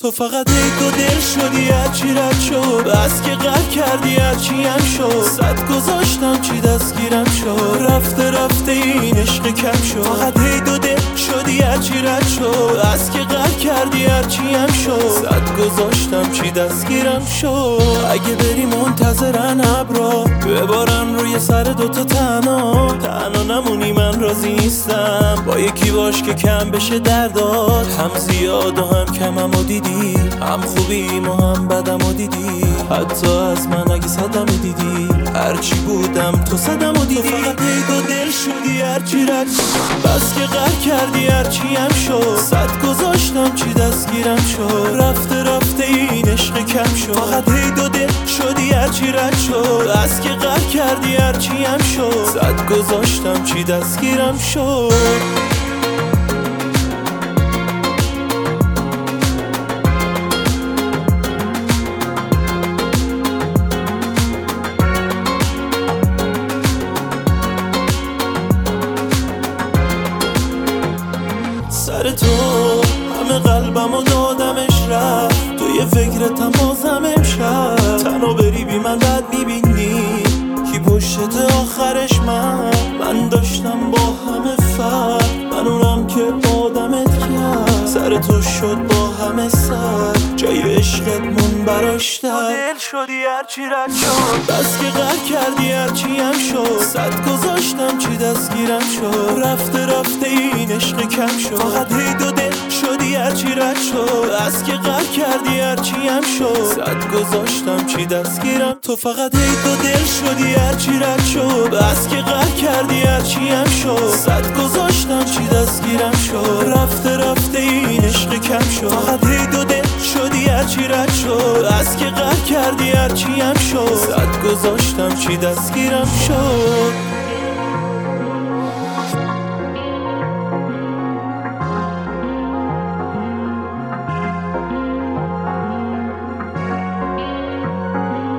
تو فقط ای تو دل شدی هرچی رد شد، بس که قهر کردی هرچی هم شد. صد گذاشتم چی دستگیرم شد، رفته رفته این عشق کم شد. فقط ای تو دل شدی هرچی رد شد، بس که قهر کردی هرچی هم شد. صد گذاشتم چی دستگیرم شد. اگه بری منتظرن ابرا ببارن روی سر دوتا تنها نمونی، من راضی نیستم با یکی باش که کم بشه دردات. هم زیاد و هم کممو دیدی، هم خوبیم و هم بدمو دیدی. حتی از من اگه صدمو دیدی، هرچی بودم تو صدمو دیدی. تو فقط ای دو دل شدی هرچی رد شد، بس که قهر کردی هرچی هم شد. صد گذاشتم چی دستگیرم شد، رفته رفته این عشق کم شد. فقط ای دو دل شدی هرچی رد شد، بس که قهر کردی هرچی هم شد. صد گذاشتم چی دستگیرم شد. سر تو همه قلبمو دادمش رفت، تو یه فکرتم بازم امشب. تنها بری بی من بد میبینی کی پشت آخرش من داشتم با همه فرق، من اونم که آدمت کرد. سر تو شد با همه سر، جای عشقت من براش در. دل شدی هرچی رد شد، بس که قهر کردی هرچی هم شد. صد گذاشتم چی دستگیرم شد، رفته رفته این عشق کم شد. فقط ای دو دل شدی هرچی رد شد، بس که قهر کردی هرچی هم شد. صد گذاشتم چی دستگیرم. تو فقط ای دو دل شدی هرچی رد شد، بس که قهر کردی هرچی هم شد. صد گذاشتم چی دستگیرم شد، رفته رفته این عشق کم شد. فقط ای دو دل شدی هرچی رد شد، بس که قهر کردی هرچی هم شد. صد گذاشتم چی دستگیرم شد.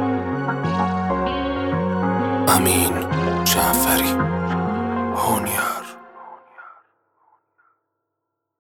امین جعفری هونیا.